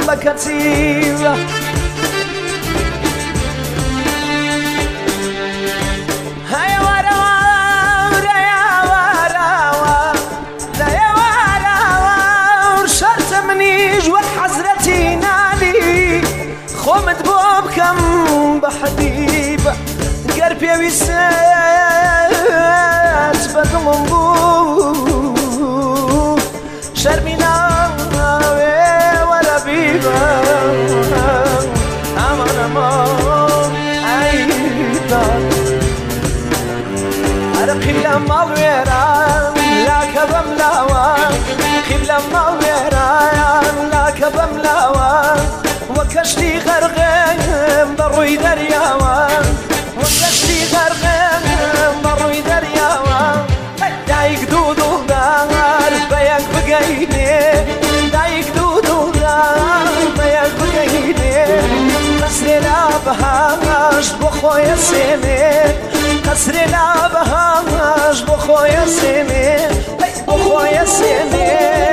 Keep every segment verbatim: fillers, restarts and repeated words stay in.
بكتير هيا ورا ورا يا ورا ورا يا ورا ورا شرت منيج والحزرتي نالي خمت بوبكم بحبيبه قربي ويسات بدلم بو شرمينا ورا بيبا امان امان عيدان ارقي لما ويران لا كبم لاوان خيب لما ويران لا كبم لاوان وكشتي غرغم بروي درياوان وكشتي غرغم بروي درياوان دايك دودو دار بيك بقيني دايك دودو دار بيك بقيني قصري لابهاش بخويا سيني قصري لابهاش بخويا سيني بخويا سيني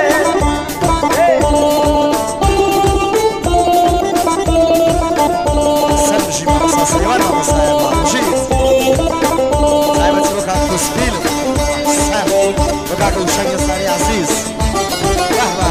Saiba Jit Saiba te colocar com os filhos Saiba colocar com o Xangue Sari Aziz Barba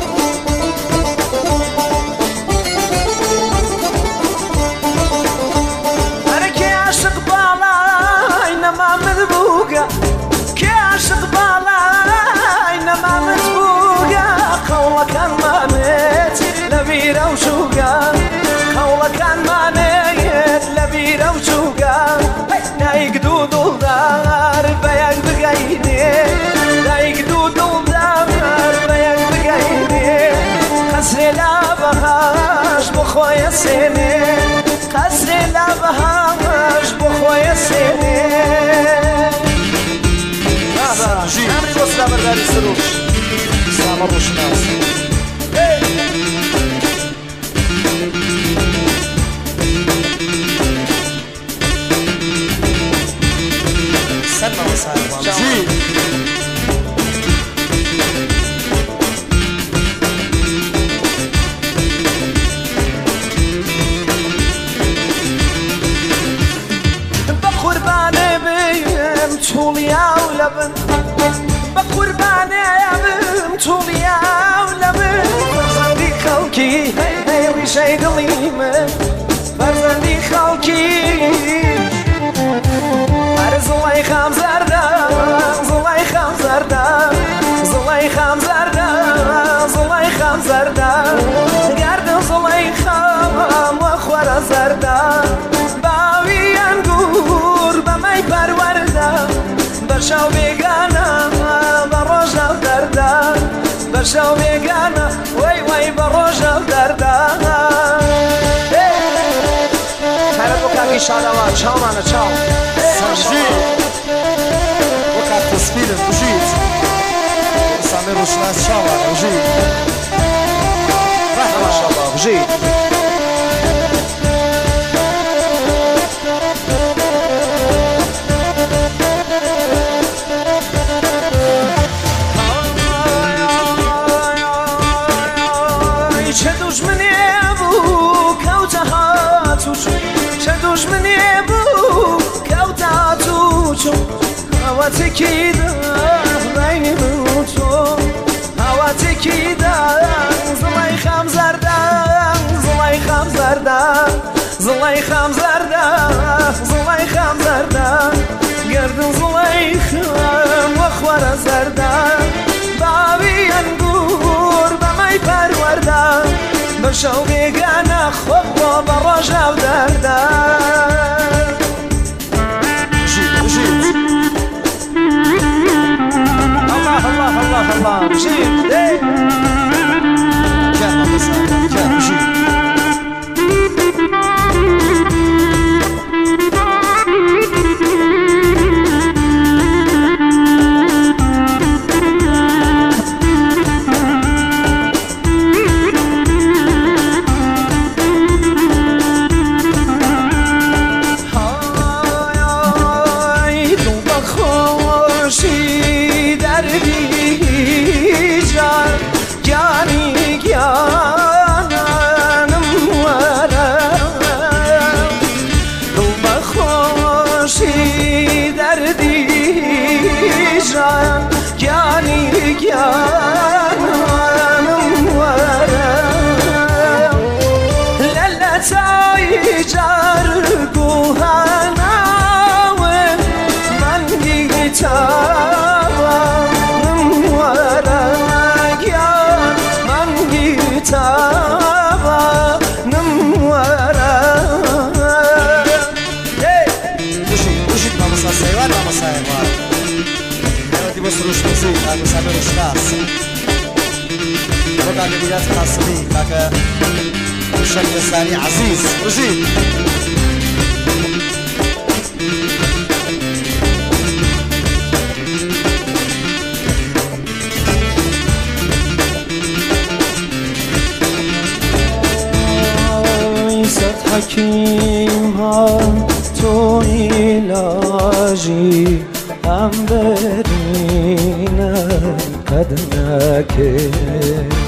أنا كي عاشق بالاي نما مذبوقة كي عاشق بالاي نما مذبوقة قولك كان ما ميت لبيرة وشوقة قولك كان ما ميت لبيرة وشوقة دايك دودو دار بيك بقيني دايك دودو دار بيك بقيني قصري لابهاش بخويا سيني قصري لابهاش بخويا سيني امري بص لابرداري سروش سلام روشناس سلمى وسهلا جيد بقرباني بيم طوليا ولبن بقرباني بيم طوليا ولبن فرزندي خلقي هي هي وشي قليمة فرزندي خلقي زلای خام زرده زلای خام زرده زلای خام زرده زلای خام زرده گردن زلای خام و خور زرده باوی انگور به می پرورده برشاو بیگانه بروجاو درده برشاو بیگانه وی وی بروجاو درده خیرت بکن شادوان چاو منو چاو Jit colocar com os filhos do Jit Samir Roshnas Chama o Jit ما شاء الله Jit چه دشمنی بود کوته ها تو چه دشمنی بود کوته ها تو هوا تکیده بین من تو هوا تکیده زلای خم زردم زلای خم زردم زلای خم زردم زلای خم زردم گردن زلای خم و خوار زردم باوی انگور به می پروردم بشو بیگانه خوب و براجاو دردم Jit Jit الله الله الله الله جيت كان وسهلا كان Jit خوشی در بیجا به سبب رشته است بقى قبیلت قاسمی کاکا شنگ ساری عزیز رشید حکیم ها تو ایلاجی هم برینه قد نکه